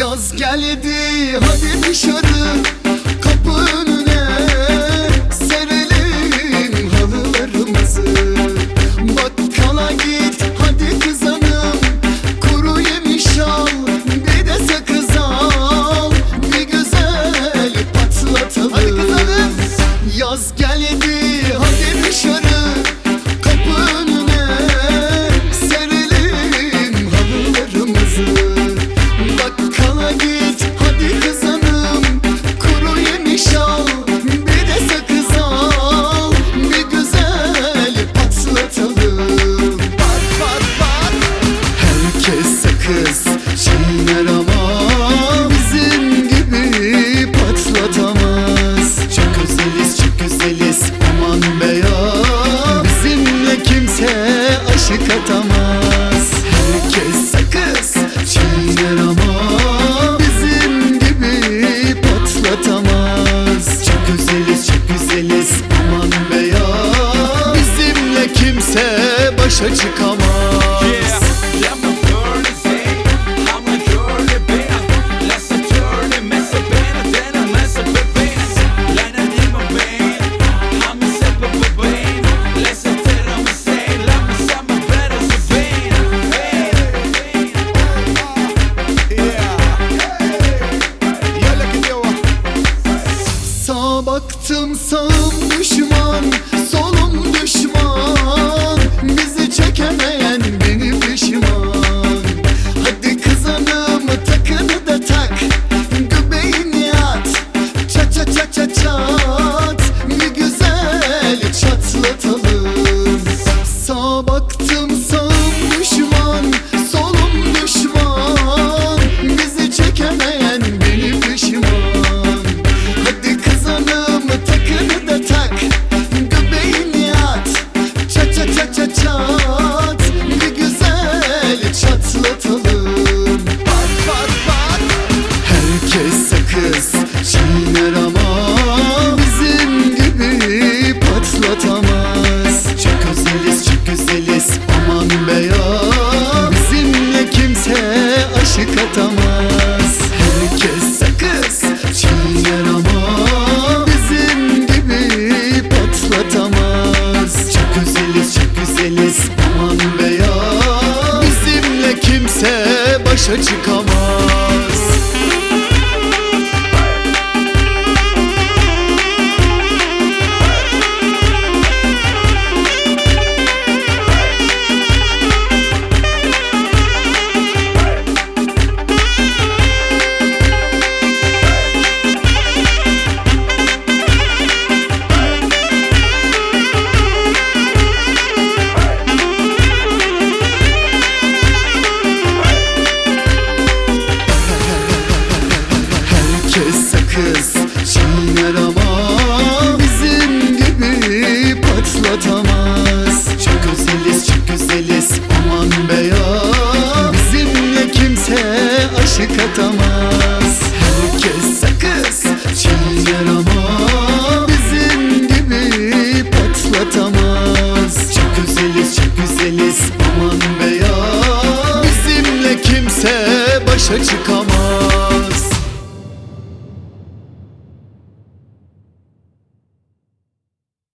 Yaz geldi hadi dışarı, kapı önüne serelim halılarımızı. Bakkala git hadi kız hanım, kuru yemiş al, bir de sakız al, bir güzel patlatalım. Hadi kız hanım. Yaz geldi hadi dışarı, kapı önüne serelim halılarımızı. Bakkala git hadi kız hanım, kuru yemiş al, bir de sakız al, bir güzel patlatalım. Bak bak bak. Herkes sakız çiğner ama bizim gibi patlatamaz. Çok özeliz çok güzeliz aman be ya, bizimle kimse aşık atamaz. Herkes sakız çiğner ama bizim gibi patlatamaz. Çok güzeliz çok güzeliz aman be ya, bizimle kimse başa çıkamaz. Sağa baktım sağım düşman, solum düşman, bizi çekemeyen benim pişman. Hadi kız hanım takını da tak, göbeğini at, çat çat çat çat çat, bir güzel çatlatalım. Sağa baktım sağım düşman, solum düşman, bizi çekemeyen benim pişman. Hadi kız hanım takını da tak, göbeğini at, çat çat çat çat çat, bir güzel çatlatalım. Bak bak bak. Herkes sakız çiğner ama bizim gibi patlatamaz. Çok özeliz çok güzeliz aman be ya, bizimle kimse aşık atamaz. Herkes sakız çiğner ama bizim gibi patlatamaz. Çok güzeliz çok güzeliz aman be ya, bizimle kimse başa çıkamaz. Herkes sakız çiğner ama bizim gibi patlatamaz. Çok özeliz çok güzeliz aman be ya, bizimle kimse aşık atamaz. Herkes sakız çiğner ama bizim gibi patlatamaz. Çok özeliz çok güzeliz aman be ya, bizimle kimse başa çıkamaz.